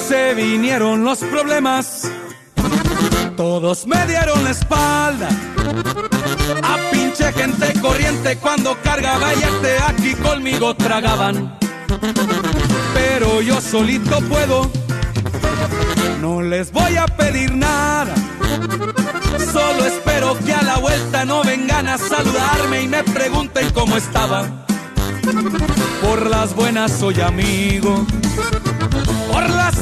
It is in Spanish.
Se vinieron los problemas, todos me dieron la espalda. A pinche gente corriente cuando cargaba y aquí conmigo tragaban. Pero yo solito puedo, no les voy a pedir nada. Solo espero que a la vuelta no vengan a saludarme y me pregunten cómo estaba. Por las buenas soy amigo, por las